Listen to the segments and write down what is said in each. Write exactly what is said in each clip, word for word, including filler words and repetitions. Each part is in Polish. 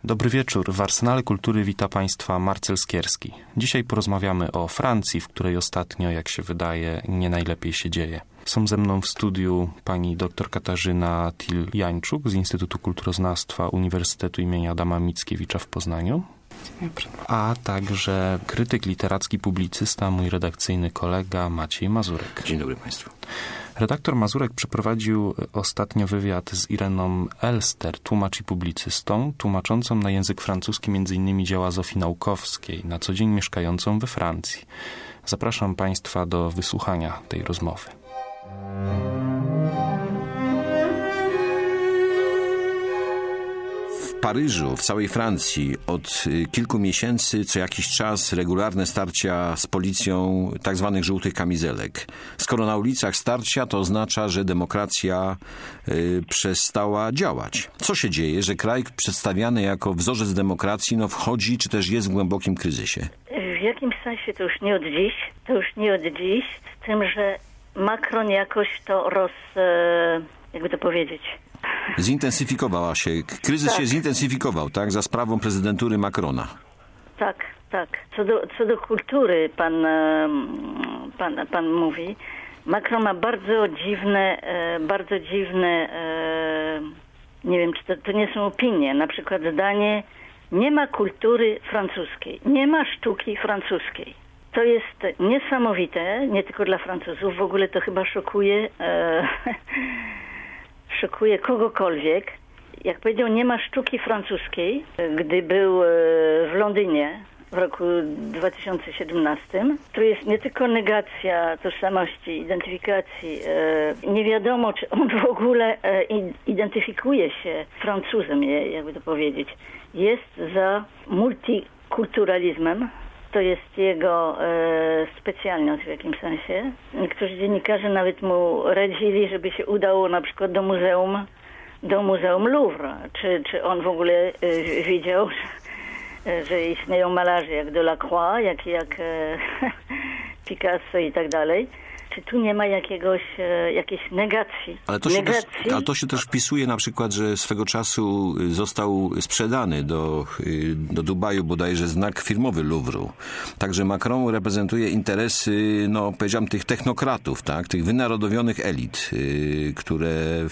Dobry wieczór. W Arsenale Kultury wita Państwa Marcel Skierski. Dzisiaj porozmawiamy o Francji, w której ostatnio, jak się wydaje, nie najlepiej się dzieje. Są ze mną w studiu pani dr Katarzyna Til-Jańczuk z Instytutu Kulturoznawstwa Uniwersytetu imienia Adama Mickiewicza w Poznaniu, a także krytyk literacki, publicysta, mój redakcyjny kolega Maciej Mazurek. Dzień dobry Państwu. Redaktor Mazurek przeprowadził ostatnio wywiad z Ireną Elster, tłumacz i publicystą, tłumaczącą na język francuski m.in. dzieła Zofii Naukowskiej, na co dzień mieszkającą we Francji. Zapraszam Państwa do wysłuchania tej rozmowy. W Paryżu, w całej Francji od kilku miesięcy co jakiś czas regularne starcia z policją tak zwanych żółtych kamizelek. Skoro na ulicach starcia, to oznacza, że demokracja y, przestała działać. Co się dzieje, że kraj przedstawiany jako wzorzec demokracji no, wchodzi czy też jest w głębokim kryzysie? W jakimś sensie to już nie od dziś, to już nie od dziś, z tym, że Macron jakoś to roz... jakby to powiedzieć... Zintensyfikowała się. Kryzys tak. się zintensyfikował, tak? Za sprawą prezydentury Macrona. Tak, tak. Co do, co do kultury pan, pan, pan mówi. Macron ma bardzo dziwne, bardzo dziwne, nie wiem, czy to, to nie są opinie. Na przykład zdanie, nie ma kultury francuskiej, nie ma sztuki francuskiej. To jest niesamowite, nie tylko dla Francuzów. W ogóle to chyba szokuje... E, szokuje kogokolwiek. Jak powiedział, nie ma sztuki francuskiej, gdy był w Londynie w roku dwa tysiące siedemnastym. To jest nie tylko negacja tożsamości, identyfikacji. Nie wiadomo, czy on w ogóle identyfikuje się Francuzem, jakby to powiedzieć. Jest za multikulturalizmem. To jest jego e, specjalność w jakimś sensie. Niektórzy dziennikarze nawet mu radzili, żeby się udało na przykład do muzeum, do muzeum Louvre. Czy, czy on w ogóle e, wiedział, że, że istnieją malarze jak Delacroix, jak, jak e, Picasso i tak dalej. Czy tu nie ma jakiegoś, e, jakiejś negacji? Ale to, się negacji? Też, ale to się też wpisuje na przykład, że swego czasu został sprzedany do, do Dubaju bodajże znak firmowy Louvru. Także Macron reprezentuje interesy, no powiedziałbym, tych technokratów, tak? Tych wynarodowionych elit, yy, które,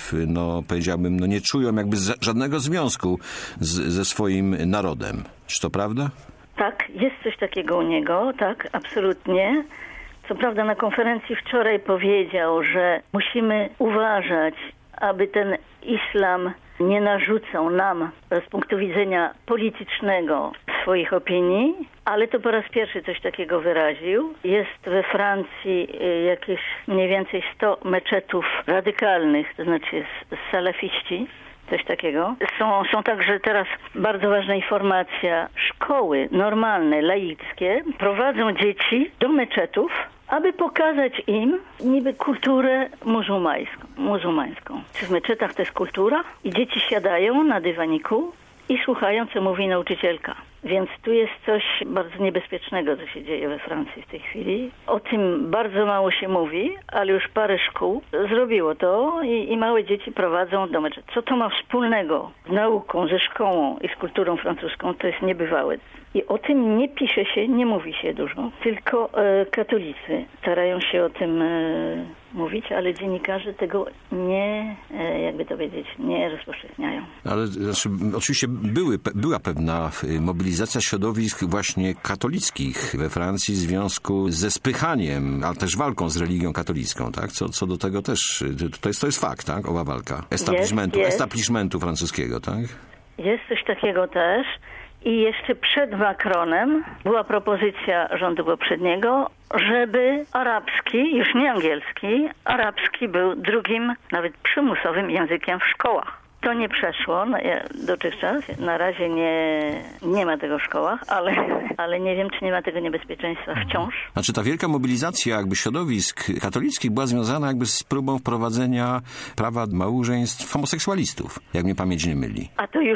no powiedziałbym, no nie czują jakby żadnego związku z, ze swoim narodem. Czy to prawda? Tak, jest coś takiego u niego, tak, absolutnie. Co prawda na konferencji wczoraj powiedział, że musimy uważać, aby ten islam nie narzucał nam z punktu widzenia politycznego swoich opinii, ale to po raz pierwszy coś takiego wyraził. Jest we Francji jakieś mniej więcej sto meczetów radykalnych, to znaczy salafiści. Coś takiego. Są, są także teraz bardzo ważna informacja. Szkoły normalne, laickie prowadzą dzieci do meczetów, aby pokazać im niby kulturę muzułmańską. muzułmańską. Czy w meczetach to jest kultura? I dzieci siadają na dywaniku i słuchają, co mówi nauczycielka. Więc tu jest coś bardzo niebezpiecznego, co się dzieje we Francji w tej chwili. O tym bardzo mało się mówi, ale już parę szkół zrobiło to i, i małe dzieci prowadzą do meczetu. Co to ma wspólnego z nauką, ze szkołą i z kulturą francuską, to jest niebywałe. I o tym nie pisze się, nie mówi się dużo, tylko e, katolicy starają się o tym e, mówić, ale dziennikarze tego nie, e, jakby to powiedzieć, nie rozpowszechniają. Ale znaczy, oczywiście były, była pewna mobilizacja środowisk właśnie katolickich we Francji w związku ze spychaniem, ale też walką z religią katolicką, tak? Co, co do tego też, to jest, to jest fakt, tak? Owa walka. Establishmentu, jest, jest. establishmentu francuskiego, tak? Jest coś takiego też. I jeszcze przed Macronem była propozycja rządu poprzedniego, żeby arabski, już nie angielski, arabski był drugim, nawet przymusowym językiem w szkołach. To nie przeszło dotychczas. Na razie nie, nie ma tego w szkołach, ale, ale nie wiem, czy nie ma tego niebezpieczeństwa wciąż. Znaczy ta wielka mobilizacja jakby środowisk katolickich była związana jakby z próbą wprowadzenia prawa małżeństw homoseksualistów, jak mnie pamięć nie myli. A to już jest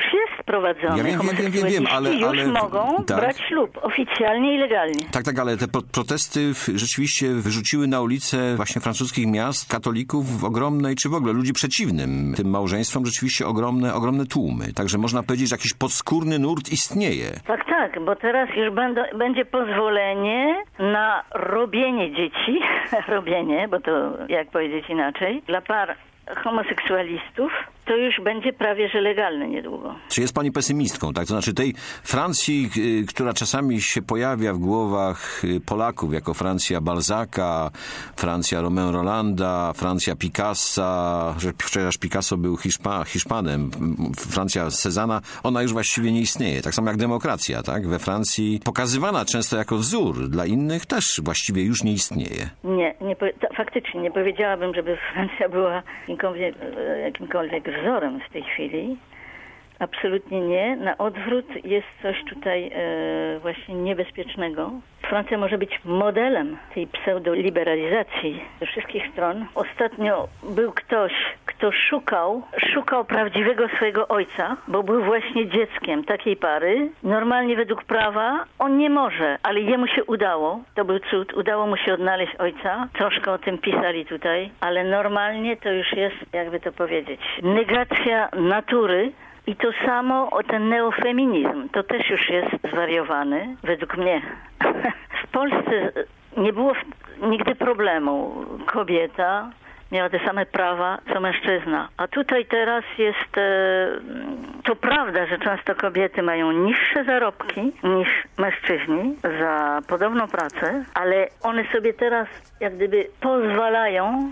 wprowadzony. Ja wiem, wiem, wiem, wiem, ale... już ale, mogą tak. brać ślub oficjalnie i legalnie. Tak, tak, ale te protesty rzeczywiście wyrzuciły na ulice właśnie francuskich miast katolików w ogromnej, czy w ogóle ludzi przeciwnym tym małżeństwom, rzeczywiście ogromne, ogromne tłumy. Także można powiedzieć, że jakiś podskórny nurt istnieje. Tak, tak, bo teraz już będą, będzie pozwolenie na robienie dzieci, robienie, bo to jak powiedzieć inaczej, dla par homoseksualistów, to już będzie prawie że legalne niedługo. Czy jest pani pesymistką, tak? To znaczy tej Francji, która czasami się pojawia w głowach Polaków jako Francja Balzaca, Francja Romain Rolanda, Francja Picassa, że przecież Picasso był Hiszpa, Hiszpanem, Francja Cezanna, ona już właściwie nie istnieje. Tak samo jak demokracja, tak? We Francji pokazywana często jako wzór, dla innych też właściwie już nie istnieje. Nie, nie to, faktycznie nie powiedziałabym, żeby Francja była jakimkolwiek, jakimkolwiek wzorem w tej chwili. Absolutnie nie. Na odwrót jest coś tutaj e, właśnie niebezpiecznego. Francja może być modelem tej pseudoliberalizacji ze wszystkich stron. Ostatnio był ktoś, kto szukał, szukał prawdziwego swojego ojca, bo był właśnie dzieckiem takiej pary. Normalnie według prawa on nie może, ale jemu się udało. To był cud. Udało mu się odnaleźć ojca. Troszkę o tym pisali tutaj, ale normalnie to już jest, jakby to powiedzieć, negacja natury. I to samo o ten neofeminizm, to też już jest zwariowany, według mnie. W Polsce nie było nigdy problemu. Kobieta miała te same prawa co mężczyzna. A tutaj teraz jest... E, to prawda, że często kobiety mają niższe zarobki niż mężczyźni za podobną pracę, ale one sobie teraz jak gdyby pozwalają...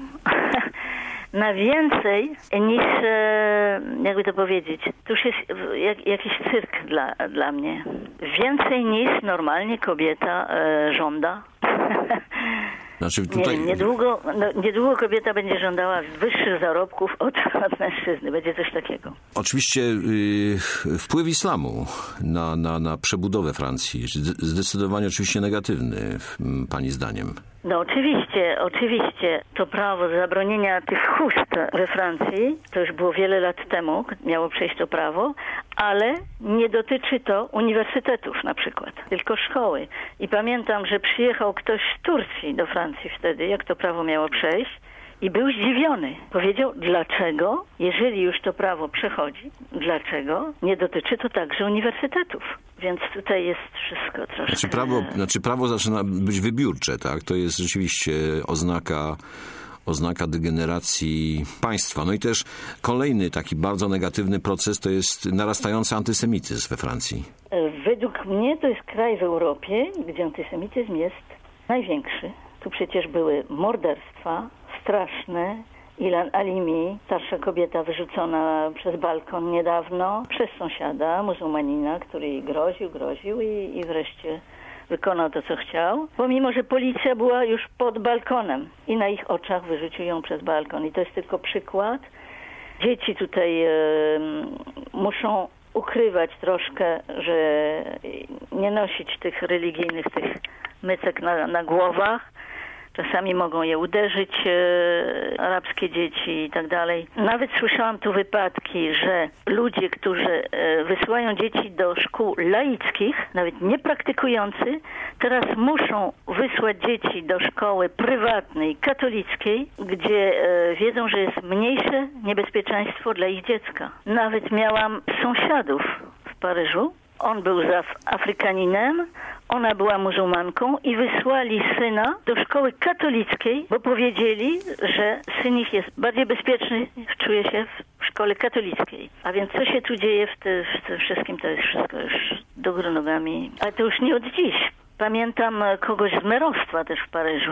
na więcej niż, jakby to powiedzieć, to już jest jak, jakiś cyrk dla, dla mnie. Więcej niż normalnie kobieta e, żąda. Znaczy tutaj... Nie, niedługo, no, niedługo kobieta będzie żądała wyższych zarobków od, od mężczyzny. Będzie coś takiego. Oczywiście yy, wpływ islamu na, na, na przebudowę Francji zdecydowanie oczywiście negatywny, pani zdaniem. No oczywiście, oczywiście. To prawo zabronienia tych chust we Francji, to już było wiele lat temu, miało przejść to prawo, ale nie dotyczy to uniwersytetów na przykład, tylko szkoły. I pamiętam, że przyjechał ktoś z Turcji do Francji wtedy, jak to prawo miało przejść, i był zdziwiony. Powiedział, dlaczego, jeżeli już to prawo przechodzi, dlaczego nie dotyczy to także uniwersytetów. Więc tutaj jest wszystko troszkę... Znaczy prawo, znaczy prawo zaczyna być wybiórcze, tak? To jest rzeczywiście oznaka, oznaka degeneracji państwa. No i też kolejny taki bardzo negatywny proces to jest narastający antysemityzm we Francji. Według mnie to jest kraj w Europie, gdzie antysemityzm jest największy. Tu przecież były morderstwa straszne. Ilan Alimi, starsza kobieta wyrzucona przez balkon niedawno, przez sąsiada, muzułmanina, który jej groził, groził i, i wreszcie wykonał to, co chciał. Pomimo, że policja była już pod balkonem i na ich oczach wyrzucił ją przez balkon. I to jest tylko przykład. Dzieci tutaj e, muszą ukrywać troszkę, że nie nosić tych religijnych, tych mycek na, na głowach. Czasami mogą je uderzyć, e, arabskie dzieci i tak dalej. Nawet słyszałam tu wypadki, że ludzie, którzy e, wysyłają dzieci do szkół laickich, nawet niepraktykujący, teraz muszą wysłać dzieci do szkoły prywatnej, katolickiej, gdzie e, wiedzą, że jest mniejsze niebezpieczeństwo dla ich dziecka. Nawet miałam sąsiadów w Paryżu. On był z Afrykaninem, ona była muzułmanką i wysłali syna do szkoły katolickiej, bo powiedzieli, że syn ich jest bardziej bezpieczny, czuje się w szkole katolickiej. A więc co się tu dzieje w, te, w tym wszystkim, to jest wszystko już do góry nogami. Ale to już nie od dziś. Pamiętam kogoś z merostwa też w Paryżu.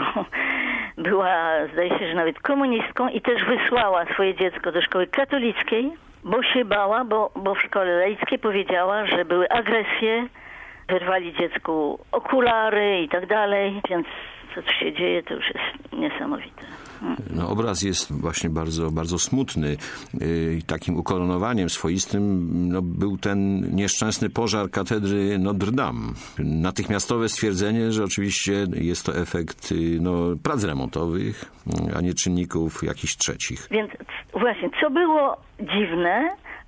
Była, zdaje się, że nawet komunistką i też wysłała swoje dziecko do szkoły katolickiej, bo się bała, bo, bo w szkole laickiej powiedziała, że były agresje, wyrwali dziecku okulary i tak dalej, więc co tu się dzieje, to już jest niesamowite. Hmm. No, obraz jest właśnie bardzo, bardzo smutny. Yy, takim ukoronowaniem swoistym no, był ten nieszczęsny pożar katedry Notre Dame. Natychmiastowe stwierdzenie, że oczywiście jest to efekt no, prac remontowych, a nie czynników jakichś trzecich. Więc właśnie, co było dziwne,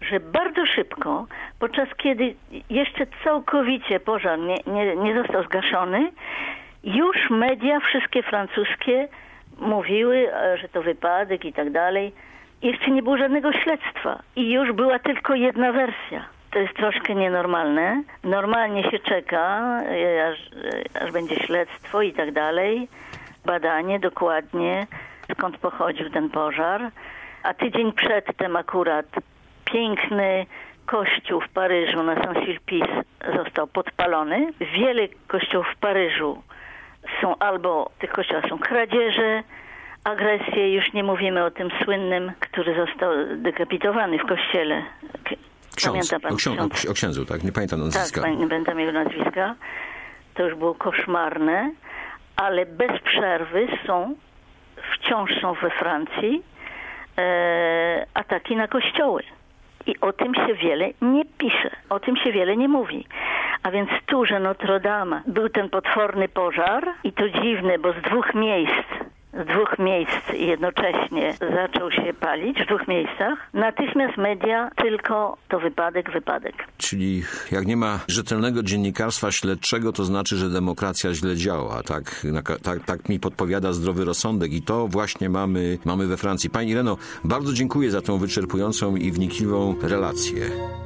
że bardzo szybko, podczas kiedy jeszcze całkowicie pożar nie, nie, nie został zgaszony, już media wszystkie francuskie mówiły, że to wypadek i tak dalej. Jeszcze nie było żadnego śledztwa i już była tylko jedna wersja. To jest troszkę nienormalne. Normalnie się czeka, aż, aż będzie śledztwo i tak dalej. Badanie dokładnie, skąd pochodził ten pożar. A tydzień przedtem akurat piękny kościół w Paryżu na Saint-Sulpice został podpalony. Wiele kościołów w Paryżu są albo w tych kościołach są kradzieże, agresje, już nie mówimy o tym słynnym, który został dekapitowany w kościele. Ksiądz, Pamięta pan o, ksiądz, ksiądz? o księdzu, tak? Nie pamiętam nazwiska. Tak, nie pamiętam jego nazwiska. To już było koszmarne, ale bez przerwy są, wciąż są we Francji e, ataki na kościoły. I o tym się wiele nie pisze, o tym się wiele nie mówi. A więc tu, że Notre Dame był ten potworny pożar i to dziwne, bo z dwóch miejsc, z dwóch miejsc jednocześnie zaczął się palić, w dwóch miejscach. Natychmiast media tylko to wypadek, wypadek. Czyli jak nie ma rzetelnego dziennikarstwa śledczego, to znaczy, że demokracja źle działa. Tak, tak, tak mi podpowiada zdrowy rozsądek i to właśnie mamy, mamy we Francji. Pani Ireno, bardzo dziękuję za tą wyczerpującą i wnikliwą relację.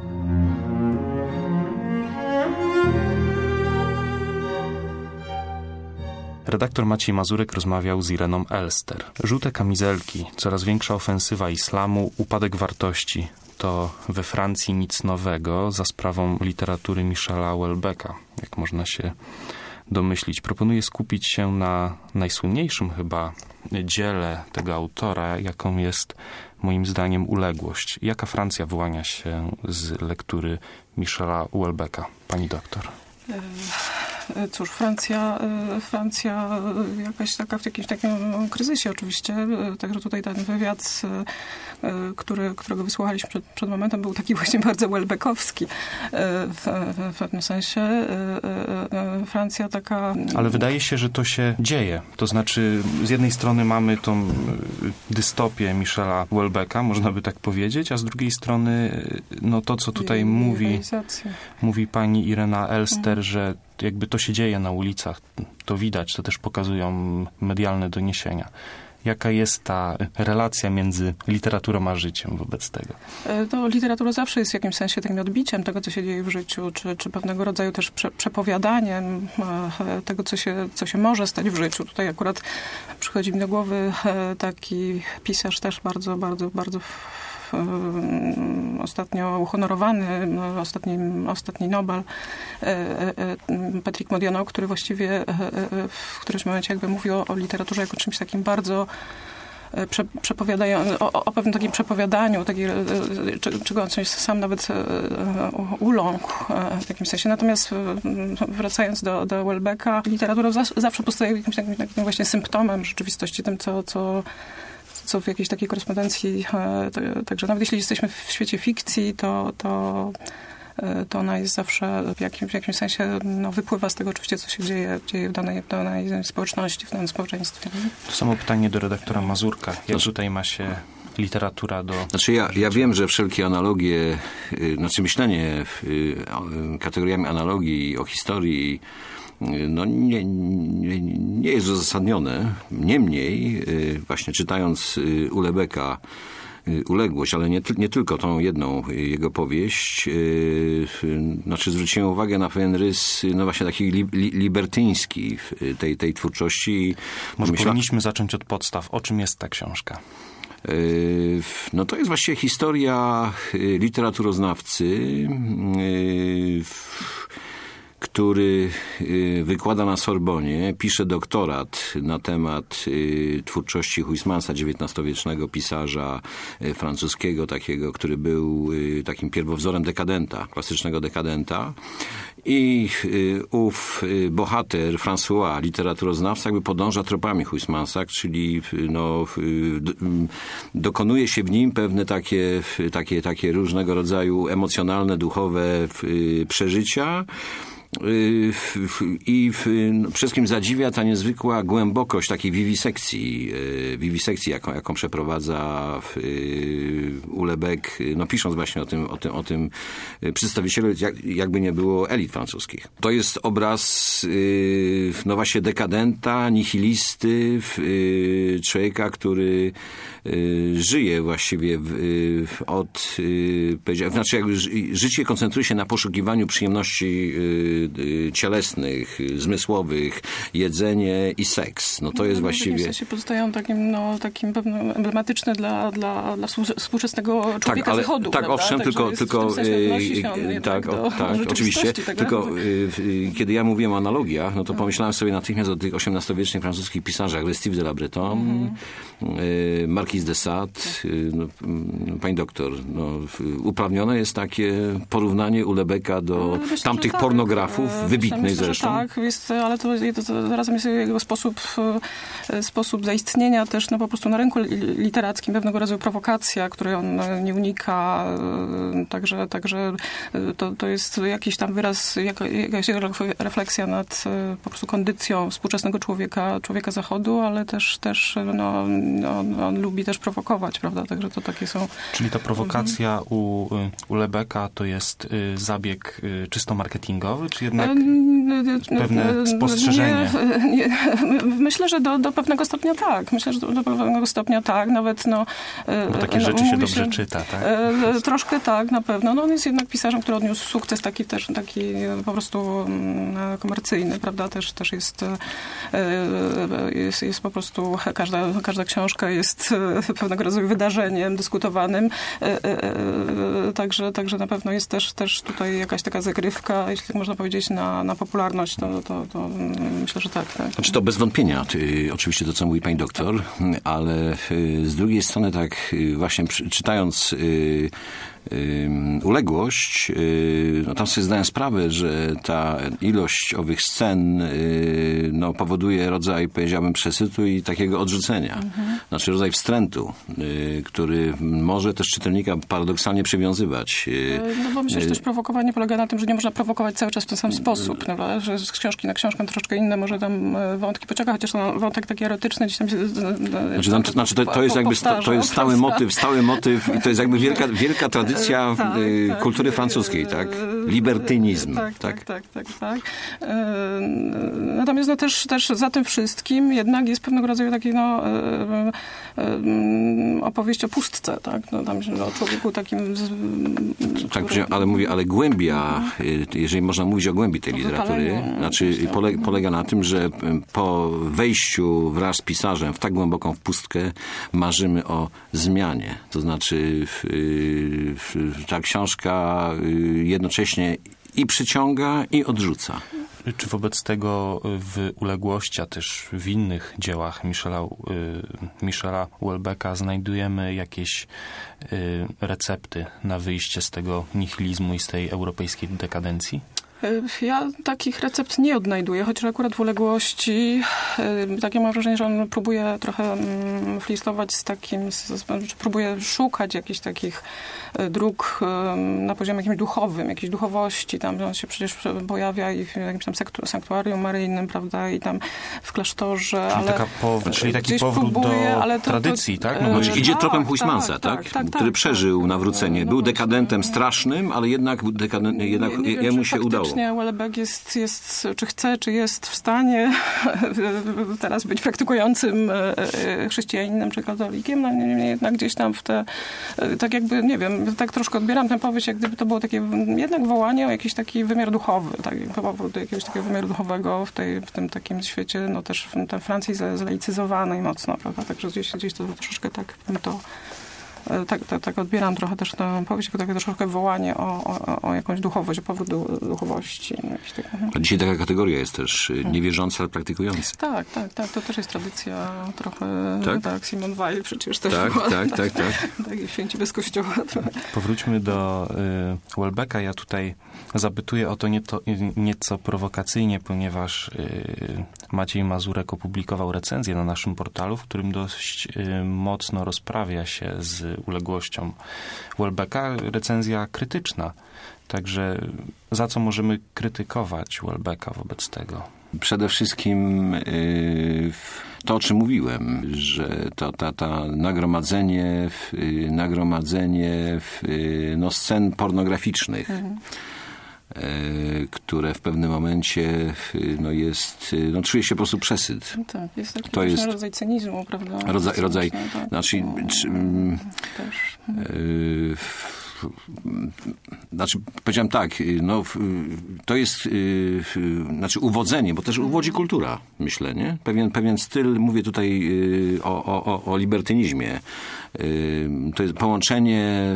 Redaktor Maciej Mazurek rozmawiał z Ireną Elster. Żółte kamizelki, coraz większa ofensywa islamu, upadek wartości. To we Francji nic nowego za sprawą literatury Michela Houellebecqa, jak można się domyślić. Proponuję skupić się na najsłynniejszym chyba dziele tego autora, jaką jest moim zdaniem Uległość. Jaka Francja wyłania się z lektury Michela Houellebecqa? Pani doktor. Cóż, Francja, Francja jakaś taka w jakimś takim kryzysie oczywiście. Także tutaj ten wywiad, który, którego wysłuchaliśmy przed, przed momentem, był taki właśnie bardzo Houellebecqowski w, w pewnym sensie. Francja taka... Ale wydaje się, że to się dzieje. To znaczy, z jednej strony mamy tą dystopię Michela Houellebecqa, można by tak powiedzieć, a z drugiej strony no to, co tutaj mówi, mówi pani Irena Elster, że jakby to się dzieje na ulicach, to widać, to też pokazują medialne doniesienia. Jaka jest ta relacja między literaturą a życiem wobec tego? To literatura zawsze jest w jakimś sensie takim odbiciem tego, co się dzieje w życiu, czy, czy pewnego rodzaju też prze, przepowiadaniem tego, co się, co się może stać w życiu. Tutaj akurat przychodzi mi do głowy taki pisarz też bardzo, bardzo, bardzo ostatnio uhonorowany, ostatni, ostatni Nobel, Patrick Modiano, który właściwie w którymś momencie jakby mówił o, o literaturze jako czymś takim bardzo Prze, przepowiadają, o, o pewnym takim przepowiadaniu, takiej, czego on coś sam nawet uląkł w jakimś sensie. Natomiast wracając do, do Houellebecqa, literatura zawsze pozostaje jakimś takim, takim właśnie symptomem rzeczywistości, tym, co, co co w jakiejś takiej korespondencji, także nawet jeśli jesteśmy w świecie fikcji, to, to, to ona jest zawsze w jakimś, w jakimś sensie no, wypływa z tego oczywiście, co się dzieje, dzieje w danej, w danej społeczności, w danym społeczeństwie. To samo pytanie do redaktora Mazurka. Jak tutaj ma się literatura do... Znaczy ja, ja wiem, że wszelkie analogie, znaczy myślenie kategoriami analogii o historii no nie, nie, nie jest uzasadnione. Niemniej, właśnie czytając Houellebecqa, Uległość, ale nie, nie tylko tą jedną jego powieść, yy, znaczy zwróciłem uwagę na pewien rys, no właśnie taki li, li, libertyński tej, tej twórczości. Może Myśla... powinniśmy zacząć od podstaw. O czym jest ta książka? Yy, no to jest właściwie historia literaturoznawcy, yy, który wykłada na Sorbonie, pisze doktorat na temat twórczości Huysmansa, dziewiętnastowiecznego pisarza francuskiego, takiego, który był takim pierwowzorem dekadenta, klasycznego dekadenta. I ów bohater, François, literaturoznawca, jakby podąża tropami Huysmansa, czyli no, dokonuje się w nim pewne takie, takie, takie różnego rodzaju emocjonalne, duchowe przeżycia. I przede wszystkim zadziwia ta niezwykła głębokość takiej wiwisekcji, wiwisekcji jaką, jaką przeprowadza Houellebecq, no pisząc właśnie o tym, o tym, o tym przedstawicielu, jak, jakby nie było elit francuskich. To jest obraz no właśnie dekadenta, nihilisty, człowieka, który żyje właściwie od, znaczy jakby życie koncentruje się na poszukiwaniu przyjemności cielesnych, zmysłowych, jedzenie i seks. No to jest no, właściwie... W sensie pozostają takim, no, takim pewno emblematyczne dla, dla, dla współczesnego człowieka tak, ale, zachodu. Tak, prawda? owszem, Także tylko... jest, tylko yy, tak, do, o, tak oczywiście. Tak tylko yy, kiedy ja mówiłem o analogiach, no to no. pomyślałem sobie natychmiast o tych osiemnastowiecznych francuskich pisarzach, Restif de la Bretonne, mm-hmm. yy, Marquis de Sade, yy, no, pani doktor, no, uprawnione jest takie porównanie Houellebecqa do Myślę, tamtych tak. pornografów, wybitnych Myślę, zresztą. Tak, jest, ale to, to zarazem jest jego sposób, sposób zaistnienia też no, po prostu na rynku literackim, pewnego rodzaju prowokacja, której on nie unika. Także, także to, to jest jakiś tam wyraz, jakaś refleksja nad po prostu kondycją współczesnego człowieka, człowieka zachodu, ale też, też no, on, on lubi też prowokować, prawda? Także to takie są... Czyli ta prowokacja mhm. u Houellebecqa to jest zabieg czysto marketingowy, czy jednak pewne spostrzeżenie? Nie, nie, myślę, że do, do pewnego stopnia tak. Myślę, że do, do pewnego stopnia tak. Nawet no... Bo takie no, rzeczy się dobrze się, czyta, tak? Troszkę tak, na pewno. No on jest jednak pisarzem, który odniósł sukces taki też, taki po prostu komercyjny, prawda? Też, też jest, jest, jest po prostu każda, każda książka jest pewnego rodzaju wydarzeniem dyskutowanym. Także, także na pewno jest też, też tutaj jakaś taka zagrywka, jeśli tak można powiedzieć, na, na popularność, to, to, to myślę, że tak. tak. Znaczy to bez wątpienia, ty, oczywiście to, co mówi pani doktor, ale z drugiej strony tak właśnie czytając uległość, no tam sobie zdałem sprawę, że ta ilość owych scen no, powoduje rodzaj, powiedziałbym, przesytu i takiego odrzucenia. Mhm. Znaczy rodzaj wstrętu, który może też czytelnika paradoksalnie przywiązywać. No bo myślę, że też prowokowanie polega na tym, że nie można prowokować cały czas w ten sam sposób, prawda? Że z książki na książkę troszeczkę inne, może tam wątki pociąga, chociaż ten wątek taki erotyczny gdzieś tam się... Znaczy, tam, to, znaczy to, to jest jakby to jest stały motyw, stały motyw i to jest jakby wielka, wielka tradycja tak, tak, kultury francuskiej, tak? Libertynizm. Tak, tak, tak, tak, tak, tak. Natomiast no też, też za tym wszystkim jednak jest pewnego rodzaju taki no opowieść o pustce, tak? No, tam o człowieku takim... Z, tak, który... ale mówię, ale głębia, jeżeli można mówić o głębi tej literatury, znaczy pole, polega na tym, że po wejściu wraz z pisarzem w tak głęboką pustkę marzymy o zmianie. To znaczy w, w, ta książka jednocześnie i przyciąga, i odrzuca. Czy wobec tego w Uległości, a też w innych dziełach Michela, Michela Houellebecqa znajdujemy jakieś recepty na wyjście z tego nihilizmu i z tej europejskiej dekadencji? Ja takich recept nie odnajduję, chociaż akurat w Uległości takie mam wrażenie, że on próbuje trochę flistować z takim, z, próbuje szukać jakichś takich dróg na poziomie jakimś duchowym, jakiejś duchowości. Tam on się przecież pojawia i w jakimś tam sanktuarium maryjnym, prawda, i tam w klasztorze. Czyli, ale taka pow- czyli taki powrót próbuje, do ale to, tradycji, to, tak? No, znaczy, idzie tak, tropem tak, Huysmansa, tak? tak, tak, który tak, przeżył tak, nawrócenie. no Był właśnie. dekadentem strasznym, ale jednak, dekadent, jednak nie, nie wiem, jemu czy się udało. Faktycznie Houellebecq jest, jest, czy chce, czy jest w stanie teraz być praktykującym chrześcijaninem czy katolikiem, no niemniej jednak gdzieś tam w te, tak jakby, nie wiem, tak troszkę odbieram tę powieść, jak gdyby to było takie jednak wołanie o jakiś taki wymiar duchowy, tak, powrót do jakiegoś takiego wymiaru duchowego w, tej, w tym takim świecie, no też w tej Francji zlaicyzowanej mocno, prawda, także gdzieś, gdzieś to troszeczkę tak bym to Tak, tak, tak odbieram trochę też tę powieść jako takie troszkę wołanie o, o, o jakąś duchowość, o powrót do duchowości. Tak. Dzisiaj taka kategoria jest też niewierzący, ale praktykujący. Tak, tak, tak. To też jest tradycja trochę, tak, tak Simone Weil przecież też tak, była. Tak, tak, tak. Tak, święci bez kościoła trochę. Powróćmy do y, Houellebecqa. Ja tutaj zapytuję o to nieco, nieco prowokacyjnie, ponieważ y, Maciej Mazurek opublikował recenzję na naszym portalu, w którym dość y, mocno rozprawia się z uległościom Houellebecqa, recenzja krytyczna. Także za co możemy krytykować Houellebecqa wobec tego? Przede wszystkim yy, to, o czym mówiłem, że to ta, ta nagromadzenie, yy, nagromadzenie yy, no, scen pornograficznych, mhm. yy, które w pewnym momencie yy, no, jest, yy, no, czuje się po prostu przesyt. No tak, jest taki to jest rodzaj cynizmu, prawda? Rodzaj, rodzaj tak, znaczy, no, czy, też. Yy, Znaczy, powiedziałem tak, no, to jest znaczy uwodzenie, bo też uwodzi kultura, myślę, nie? Pewien, pewien styl, mówię tutaj o, o, o libertynizmie. To jest połączenie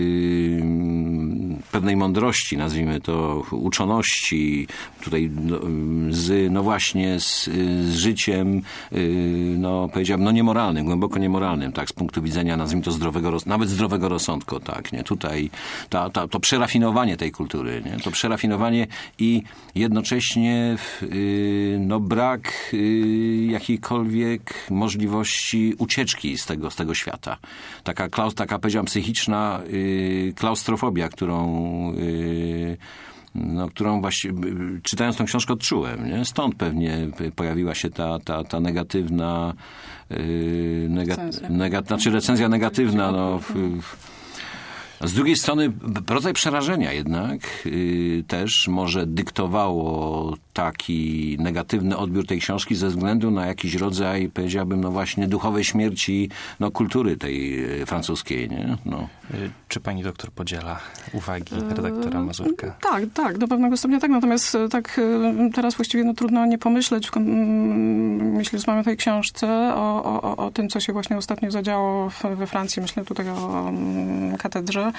pewnej mądrości, nazwijmy to, uczoności, tutaj z, no właśnie z, z życiem, no powiedziałem, no niemoralnym, głęboko niemoralnym, tak, z punktu widzenia, nazwijmy to, zdrowego, nawet zdrowego rozsądku, tak, nie? Tutaj ta, ta, to przerafinowanie tej kultury, nie? To przerafinowanie i jednocześnie no brak jakiejkolwiek możliwości ucieczki z tego, z tego świata. Taka, klaus, taka powiedziałem, psychiczna yy, klaustrofobia, którą, yy, no, którą właśnie czytając tą książkę odczułem. Nie? Stąd pewnie pojawiła się ta, ta, ta negatywna, yy, nega, nega, znaczy recenzja negatywna. No, w, w, z drugiej strony rodzaj przerażenia jednak yy, też może dyktowało taki negatywny odbiór tej książki ze względu na jakiś rodzaj, powiedziałbym, no właśnie duchowej śmierci no, kultury tej francuskiej. Nie? No. Czy pani doktor podziela uwagi redaktora Mazurka? E, tak, tak, do pewnego stopnia tak. Natomiast tak teraz właściwie no, trudno nie pomyśleć, myślę, że mamy w tej książce o, o, o tym, co się właśnie ostatnio zadziało we Francji. Myślę tutaj o katedrze,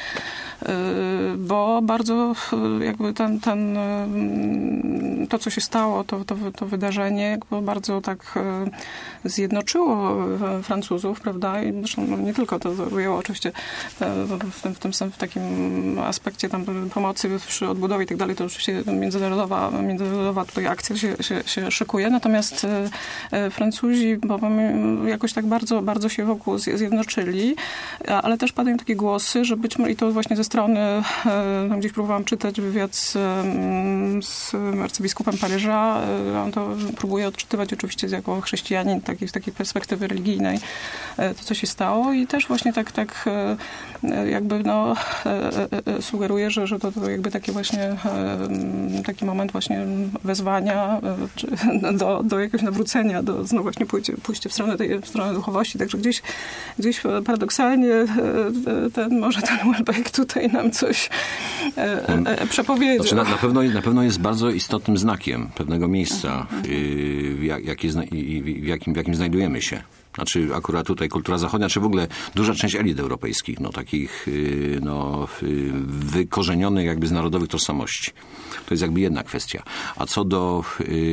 bo bardzo jakby ten, ten to, co się stało, to, to, to wydarzenie jakby bardzo tak zjednoczyło Francuzów, prawda? I zresztą no, nie tylko to ujęło oczywiście w tym, w tym w takim aspekcie tam pomocy przy odbudowie i tak dalej, to oczywiście międzynarodowa, międzynarodowa tutaj akcja się, się, się szykuje. Natomiast Francuzi bo jakoś tak bardzo, bardzo się wokół zjednoczyli, ale też padają takie głosy, że być może, i to właśnie ze strony, tam gdzieś próbowałam czytać wywiad z, z arcybiskupem Paryża, on to próbuje odczytywać oczywiście jako chrześcijanin, takiej, z takiej perspektywy religijnej, to co się stało i też właśnie tak, tak jakby no sugeruje, że, że to, to jakby taki właśnie taki moment właśnie wezwania czy do, do jakiegoś nawrócenia, do znowu właśnie pójście, pójście w stronę tej w stronę duchowości. Także gdzieś, gdzieś paradoksalnie ten, może ten Houellebecq tutaj nam coś przepowiedział. Znaczy, na, na, pewno, na pewno jest bardzo istotnym znakiem pewnego miejsca, w, jak, jak jest, w, jakim, w jakim znajdujemy się. Znaczy akurat tutaj kultura zachodnia, czy w ogóle duża część elit europejskich, no takich no, wykorzenionych jakby z narodowych tożsamości. To jest jakby jedna kwestia. A co do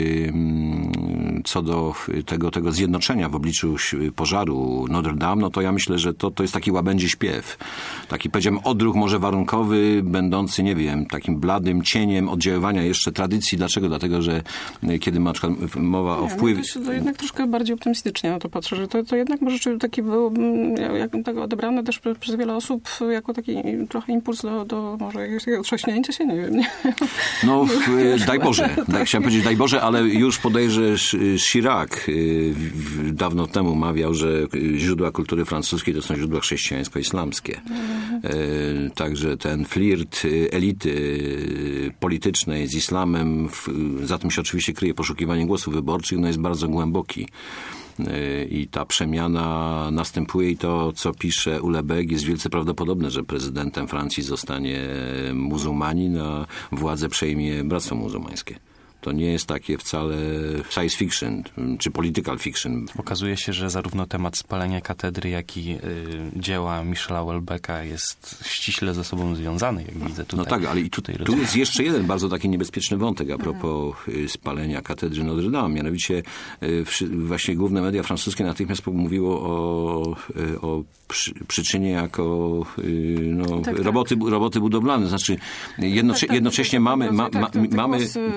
co do tego, tego zjednoczenia w obliczu pożaru Notre Dame, no to ja myślę, że to, to jest taki łabędzi śpiew. Taki, powiedziałem, odruch może warunkowy, będący, nie wiem, takim bladym cieniem oddziaływania jeszcze tradycji. Dlaczego? Dlatego, że kiedy ma na przykład mowa nie, o wpływie... No to, to jednak troszkę bardziej optymistycznie na to patrzę, że to, to jednak może taki był jak tego odebrane też przez wiele osób jako taki trochę impuls do, do może jakiegoś takiego trzaśnięcia się, nie wiem. Nie? No, daj Boże. Tak, chciałem powiedzieć daj Boże, ale już podejrzę Chirac dawno temu mawiał, że źródła kultury francuskiej to są źródła chrześcijańsko-islamskie. Mhm. Także ten flirt elity politycznej z islamem, za tym się oczywiście kryje poszukiwanie głosów wyborczych, no jest bardzo głęboki. I ta przemiana następuje i to, co pisze Houellebecq, jest wielce prawdopodobne, że prezydentem Francji zostanie muzułmanin, a władzę przejmie Bractwo Muzułmańskie. To nie jest takie wcale science fiction, czy political fiction. Okazuje się, że zarówno temat spalenia katedry, jak i y, dzieła Michela Houellebecqa jest ściśle ze sobą związany, jak widzę tutaj. No tak, ale i tu, tu jest jeszcze jeden bardzo taki niebezpieczny wątek a propos y, spalenia katedry Notre Dame. Mianowicie y, właśnie główne media francuskie natychmiast mówiło o, y, o przy, przyczynie jako y, no, tak, roboty, tak. roboty budowlane. Znaczy jednocze, tak, tak, jednocześnie tak, mamy... Ma, ma, mamy tak,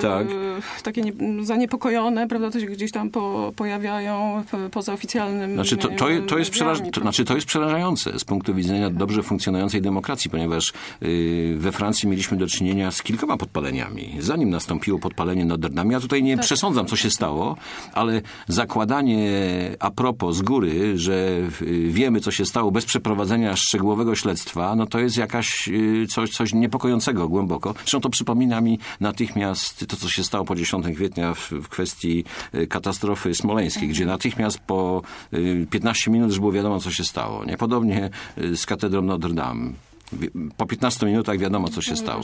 takie nie, zaniepokojone, prawda, to się gdzieś tam po, pojawiają poza oficjalnym... Znaczy to, to, to, jest przeraż- to, znaczy to jest przerażające z punktu widzenia dobrze funkcjonującej demokracji, ponieważ yy, we Francji mieliśmy do czynienia z kilkoma podpaleniami. Zanim nastąpiło podpalenie Notre Dame, ja tutaj nie tak. przesądzam, co się stało, ale zakładanie a propos z góry, że wiemy, co się stało bez przeprowadzenia szczegółowego śledztwa, no to jest jakaś yy, coś, coś niepokojącego głęboko. Zresztą to przypomina mi natychmiast to, co się stało po dziesiątego kwietnia w, w kwestii katastrofy smoleńskiej, gdzie natychmiast po piętnaście minut już było wiadomo, co się stało. Nie? Podobnie z katedrą Notre Dame. Po piętnastu minutach wiadomo, co się stało.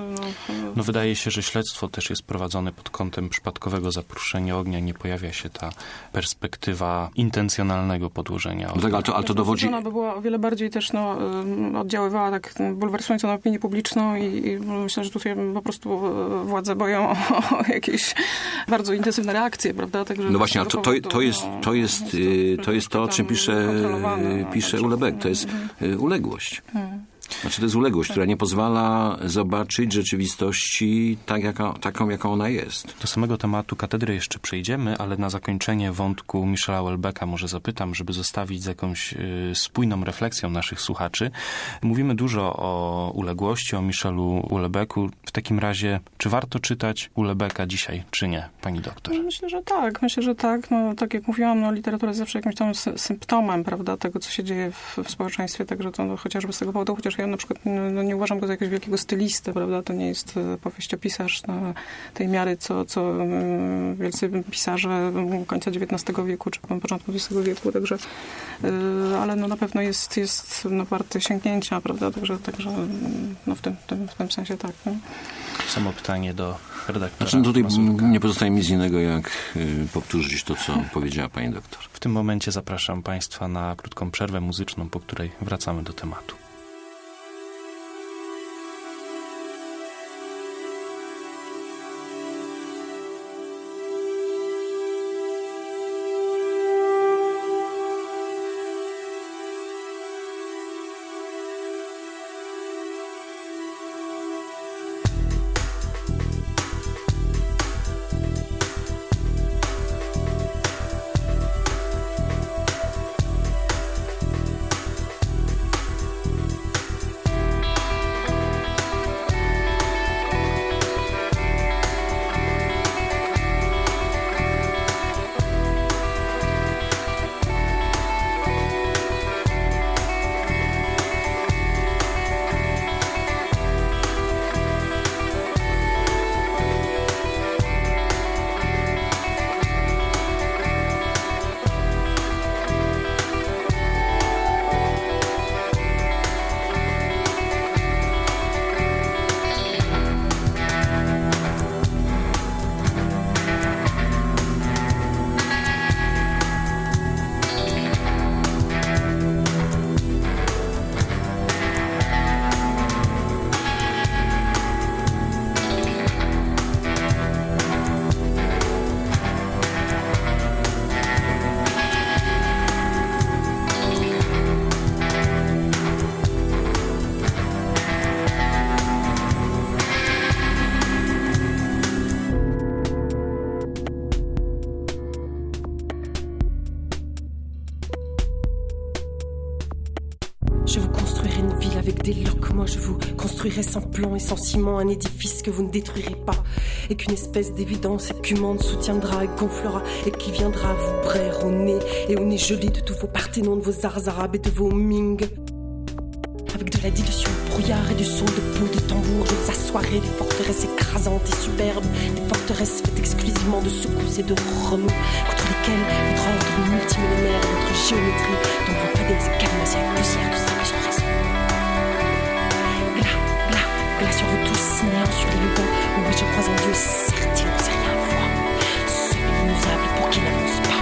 No wydaje się, że śledztwo też jest prowadzone pod kątem przypadkowego zaproszenia ognia. Nie pojawia się ta perspektywa intencjonalnego podłożenia ognia. No tak, ale to, ale to dowodzi... Ona by była o wiele bardziej też no, oddziaływała tak bulwersująco na opinię publiczną i, i myślę, że tutaj po prostu władze boją o, o jakieś bardzo intensywne reakcje, prawda? Także no właśnie, ale to, to, to, jest, to, jest, to jest to, o czym pisze, pisze Ulebek. To jest uległość. Hmm. Znaczy to jest uległość, która nie pozwala zobaczyć rzeczywistości tak, jaka, taką, jaką ona jest. Do samego tematu katedry jeszcze przejdziemy, ale na zakończenie wątku Michela Houellebecqa może zapytam, żeby zostawić z jakąś y, spójną refleksją naszych słuchaczy. Mówimy dużo o uległości, o Michelu Houellebecqu. W takim razie, czy warto czytać Houellebecqa dzisiaj, czy nie, pani doktor? Myślę, że tak. Myślę, że tak. No, tak jak mówiłam, no, literatura jest zawsze jakimś tam symptomem, prawda, tego, co się dzieje w, w społeczeństwie, także to no, chociażby z tego powodu, chociaż ja na przykład no, nie uważam go za jakiegoś wielkiego stylistę, prawda? To nie jest powieściopisarz na tej miary, co, co wielcy pisarze końca dziewiętnastego wieku, czy początku dwudziestego wieku, także ale no, na pewno jest, jest no, warty sięgnięcia, prawda? Także, także no, w, tym, tym, w tym sensie tak. No. Samo pytanie do redaktora. Znaczy, no tutaj Mazurka. Nie pozostaje mi nic innego, jak y, powtórzyć to, co powiedziała pani doktor. W tym momencie zapraszam państwa na krótką przerwę muzyczną, po której wracamy do tematu. Construirai sans plan et sans ciment un édifice que vous ne détruirez pas et qu'une espèce d'évidence écumante soutiendra et gonflera et qui viendra vous braire au nez et au nez gelé de tous vos parthénons, de vos arts arabes et de vos ming. Avec de la dilution de brouillard et du son de peau de tambour, je vous assoirai des forteresses écrasantes et superbes, des forteresses faites exclusivement de secousses et de remous, contre lesquelles votre ordre multimillénaire et votre géométrie, dont vos fadaises et cadenas avec poussière de sable sans raison. Glas sur vous tous, néant sur les vivants, oui je crois en Dieu, certes il n'en sait rien voir, seul immuable pour qu'il n'avance pas.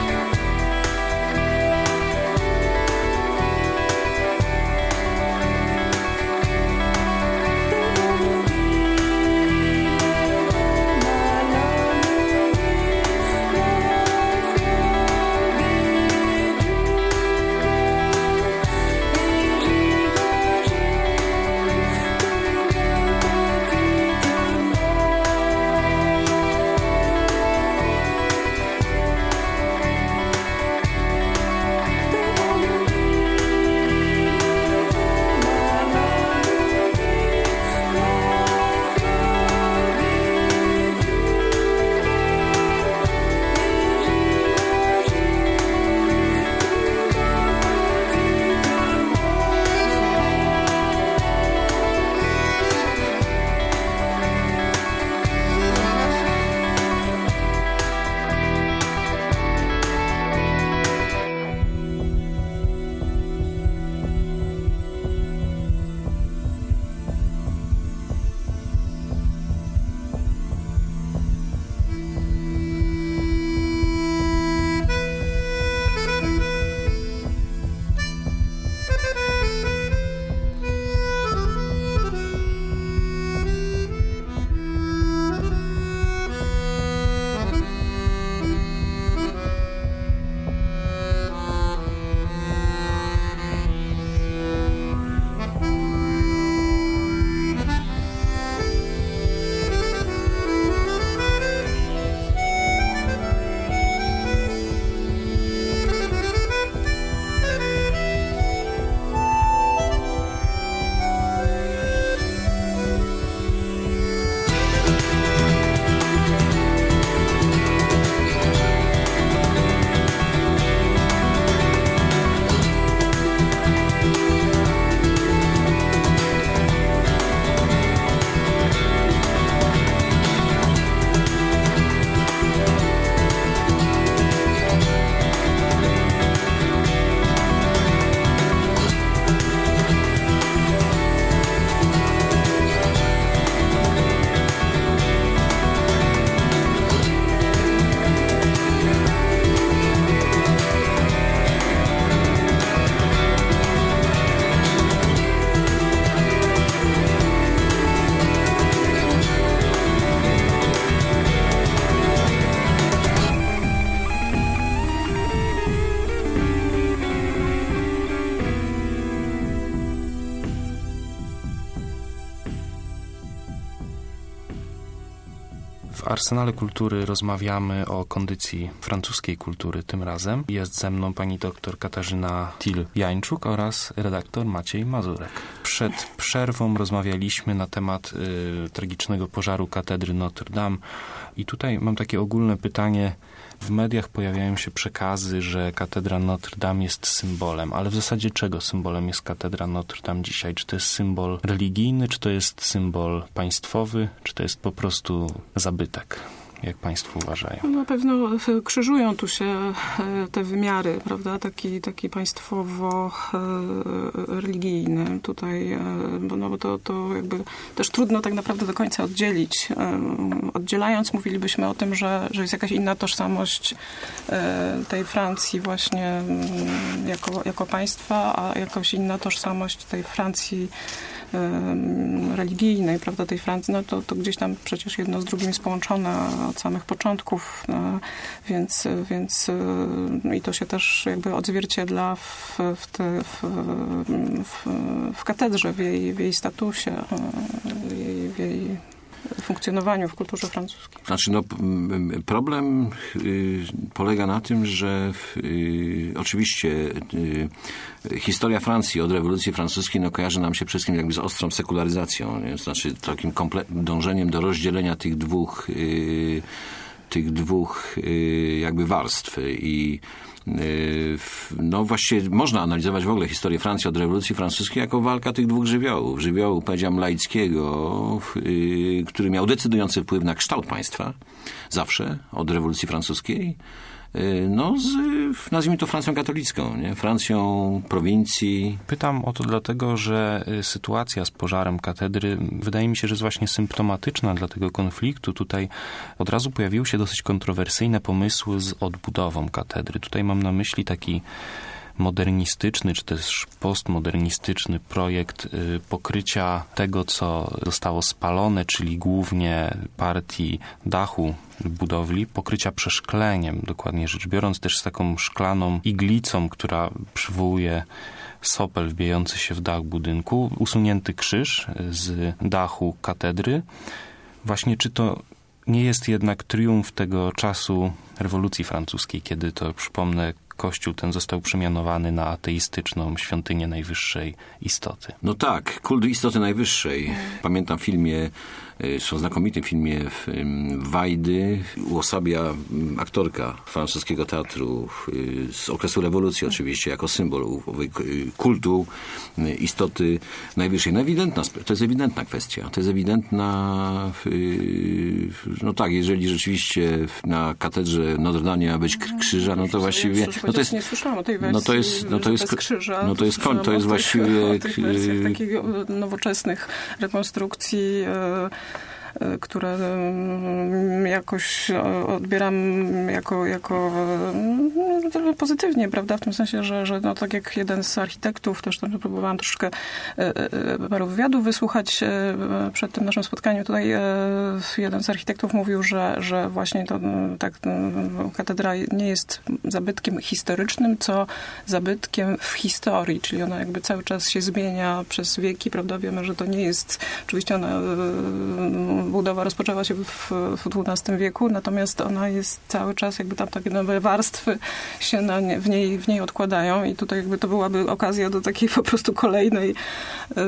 W Arsenale Kultury rozmawiamy o kondycji francuskiej kultury tym razem. Jest ze mną pani doktor Katarzyna Til-Jańczuk oraz redaktor Maciej Mazurek. Przed przerwą rozmawialiśmy na temat y, tragicznego pożaru katedry Notre Dame i tutaj mam takie ogólne pytanie. W mediach pojawiają się przekazy, że katedra Notre Dame jest symbolem, ale w zasadzie czego symbolem jest katedra Notre Dame dzisiaj? Czy to jest symbol religijny, czy to jest symbol państwowy, czy to jest po prostu zabytek? Jak państwo uważają? Na pewno krzyżują tu się te wymiary, prawda? Taki, taki państwowo-religijny tutaj, bo, no, bo to, to jakby też trudno tak naprawdę do końca oddzielić. Oddzielając mówilibyśmy o tym, że, że jest jakaś inna tożsamość tej Francji właśnie jako, jako państwa, a jakaś inna tożsamość tej Francji religijnej, prawda, tej Francji, no to, to gdzieś tam przecież jedno z drugim jest połączone od samych początków, no, więc, więc i to się też jakby odzwierciedla w, w, te, w, w, w katedrze, w jej, w jej statusie, w jej, w jej funkcjonowaniu w kulturze francuskiej. Znaczy, no, problem y, polega na tym, że y, oczywiście y, historia Francji od rewolucji francuskiej no, kojarzy nam się przede wszystkim jakby z ostrą sekularyzacją, nie? Znaczy takim komple- dążeniem do rozdzielenia tych dwóch y, tych dwóch y, jakby warstw i no właściwie można analizować w ogóle historię Francji od rewolucji francuskiej jako walka tych dwóch żywiołów. Żywiołu, powiedziałem, laickiego, który miał decydujący wpływ na kształt państwa, zawsze, od rewolucji francuskiej, no z, nazwijmy to Francją katolicką, nie? Francją prowincji. Pytam o to dlatego, że sytuacja z pożarem katedry wydaje mi się, że jest właśnie symptomatyczna dla tego konfliktu. Tutaj od razu pojawiły się dosyć kontrowersyjne pomysły z odbudową katedry. Tutaj mam na myśli taki modernistyczny, czy też postmodernistyczny projekt pokrycia tego, co zostało spalone, czyli głównie partii dachu budowli, pokrycia przeszkleniem, dokładnie rzecz biorąc, też z taką szklaną iglicą, która przywołuje sopel wbijający się w dach budynku, usunięty krzyż z dachu katedry. Właśnie czy to nie jest jednak triumf tego czasu rewolucji francuskiej, kiedy to, przypomnę, Kościół ten został przemianowany na ateistyczną świątynię najwyższej istoty. No tak, kult istoty najwyższej. Pamiętam w filmie, w znakomitym filmie Wajdy uosabia aktorka francuskiego teatru z okresu rewolucji oczywiście, jako symbol kultu istoty najwyższej. No ewidentna, to jest ewidentna kwestia. To jest ewidentna, no tak, jeżeli rzeczywiście na katedrze Notre Dame ma być krzyża, no to właściwie... No to jest, nie słyszałam o tej wersji, no to jest, no to jest, krzyża. No to jest, to, to jest właściwie... O tych wersjach takich nowoczesnych rekonstrukcji, które jakoś odbieram jako, jako pozytywnie, prawda, w tym sensie, że, że no, tak jak jeden z architektów, też tam próbowałam troszeczkę paru wywiadów wysłuchać przed tym naszym spotkaniem. Tutaj jeden z architektów mówił, że, że właśnie to tak katedra nie jest zabytkiem historycznym, co zabytkiem w historii, czyli ona jakby cały czas się zmienia przez wieki, prawda, wiemy, że to nie jest, oczywiście ona budowa rozpoczęła się w, w dwunastym wieku, natomiast ona jest cały czas, jakby tam takie nowe warstwy się na nie, w, niej, w niej odkładają i tutaj jakby to byłaby okazja do takiej po prostu kolejnej yy,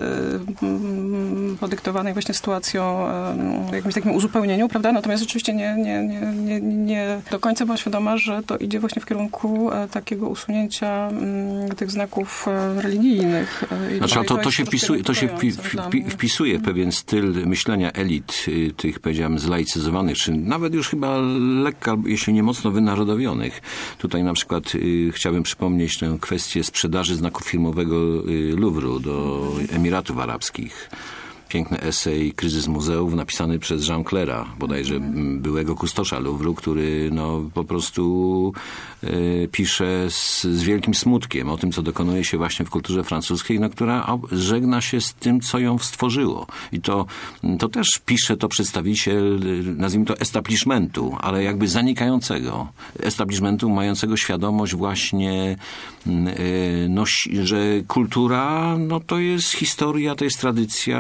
yy, podyktowanej właśnie sytuacją, yy, jakimś takim uzupełnieniu, prawda? Natomiast oczywiście nie, nie, nie, nie, nie do końca była świadoma, że to idzie właśnie w kierunku yy, takiego usunięcia yy, tych znaków yy, religijnych. Yy, znaczy, to, to się, wpisuje, to się wpi, wpi, wpisuje w pewien styl myślenia elit, tych, powiedziałem, zlaicyzowanych, czy nawet już chyba lekko, jeśli nie mocno wynarodowionych. Tutaj na przykład y, chciałbym przypomnieć tę kwestię sprzedaży znaku firmowego y, Louvru do Emiratów Arabskich. Piękny esej Kryzys muzeów napisany przez Jean Claira, bodajże byłego kustosza Louvru, który no, po prostu y, pisze z, z wielkim smutkiem o tym, co dokonuje się właśnie w kulturze francuskiej, no, która żegna się z tym, co ją stworzyło. I to, to też pisze to przedstawiciel, nazwijmy to, establishmentu, ale jakby zanikającego. Establishmentu mającego świadomość właśnie, y, no, że kultura no, to jest historia, to jest tradycja, że bez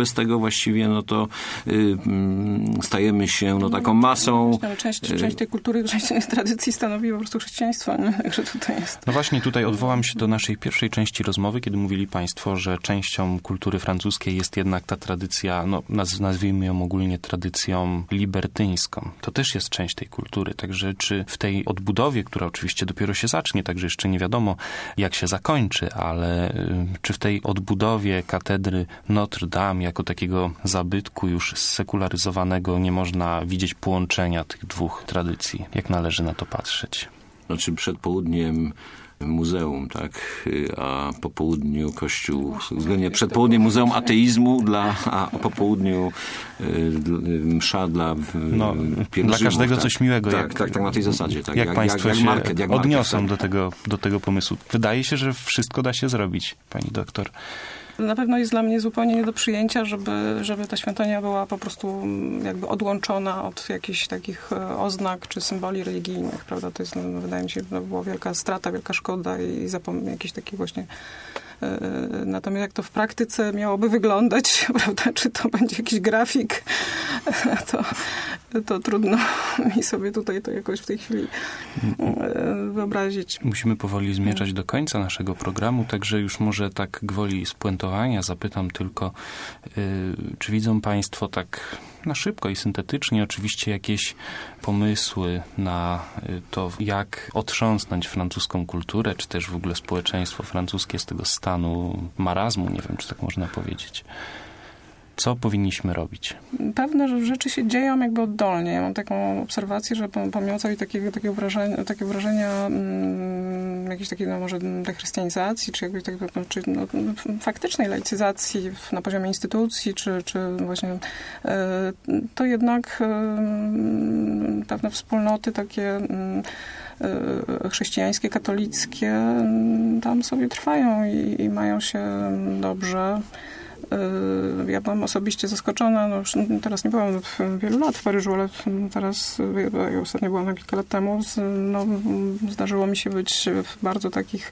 bez tego właściwie no to y, stajemy się no, taką masą. Ale część, część tej kultury, część tej tradycji stanowi po prostu chrześcijaństwo, nie? Także tutaj jest. No właśnie, tutaj odwołam się do naszej pierwszej części rozmowy, kiedy mówili państwo, że częścią kultury francuskiej jest jednak ta tradycja, no naz- nazwijmy ją ogólnie tradycją libertyńską. To też jest część tej kultury. Także czy w tej odbudowie, która oczywiście dopiero się zacznie, także jeszcze nie wiadomo, jak się zakończy, ale y, czy w tej odbudowie katedry Notre Dame jako takiego zabytku już sekularyzowanego nie można widzieć połączenia tych dwóch tradycji? Jak należy na to patrzeć? Znaczy przed południem muzeum, tak, a po południu kościół, względnie przed południem muzeum ateizmu, dla, a po południu y, msza dla no, dla każdego tak. coś miłego. Tak, jak, tak, tak, na tej zasadzie. Tak, jak, jak państwo jak, jak market, się jak odniosą market, tak. do, tego, do tego pomysłu? Wydaje się, że wszystko da się zrobić, pani doktor. Na pewno jest dla mnie zupełnie nie do przyjęcia, żeby, żeby ta świątynia była po prostu jakby odłączona od jakichś takich oznak czy symboli religijnych, prawda? To jest, no, wydaje mi się, to była wielka strata, wielka szkoda i zapom- jakiś taki właśnie... Natomiast jak to w praktyce miałoby wyglądać, prawda, czy to będzie jakiś grafik, to, to trudno mi sobie tutaj to jakoś w tej chwili wyobrazić. Musimy powoli zmierzać do końca naszego programu, także już może tak gwoli spuentowania zapytam tylko, yy, czy widzą państwo tak na szybko i syntetycznie oczywiście jakieś pomysły na to, jak otrząsnąć francuską kulturę, czy też w ogóle społeczeństwo francuskie z tego stanu marazmu, nie wiem, czy tak można powiedzieć. Co powinniśmy robić? Pewne rzeczy się dzieją jakby oddolnie. Ja mam taką obserwację, że pomimo całej takiego, takiego wrażenia, takiego wrażenia mm, jakiejś takiej, no może dechrystianizacji, czy jakby tak, czy, no, faktycznej laicyzacji na poziomie instytucji, czy, czy właśnie e, to jednak e, pewne wspólnoty takie e, chrześcijańskie, katolickie tam sobie trwają i, i mają się dobrze. Ja byłam osobiście zaskoczona, no już teraz nie byłam wielu lat w Paryżu, ale teraz, ja ostatnio byłam na kilka lat temu, no, zdarzyło mi się być w bardzo takich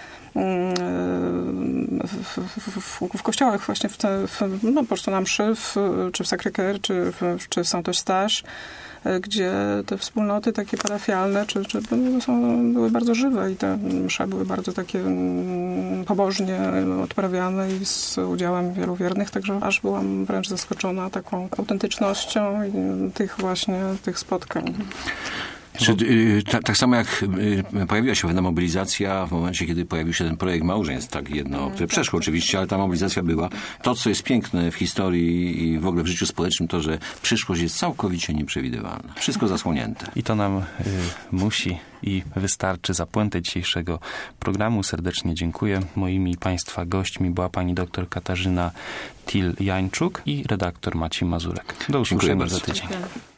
w, w, w, w kościołach właśnie, w te, w, no po prostu na mszy, w, czy w Sacré-Cœur, czy w, czy w Saint-Eustache, gdzie te wspólnoty takie parafialne, czy, czy są, były bardzo żywe i te msze były bardzo takie pobożnie odprawiane i z udziałem wielu wiernych, także aż byłam wręcz zaskoczona taką autentycznością tych właśnie tych spotkań. Czy, y, tak, tak samo jak y, pojawiła się pewna mobilizacja w momencie, kiedy pojawił się ten projekt małżeństw, tak jedno, które przeszło oczywiście, ale ta mobilizacja była. To, co jest piękne w historii i w ogóle w życiu społecznym, to, że przyszłość jest całkowicie nieprzewidywalna. Wszystko zasłonięte. I to nam y, musi i wystarczy za puentę dzisiejszego programu. Serdecznie dziękuję. Moimi państwa gośćmi była pani doktor Katarzyna Til-Jańczuk i redaktor Maciej Mazurek. Do usłyszenia za tydzień.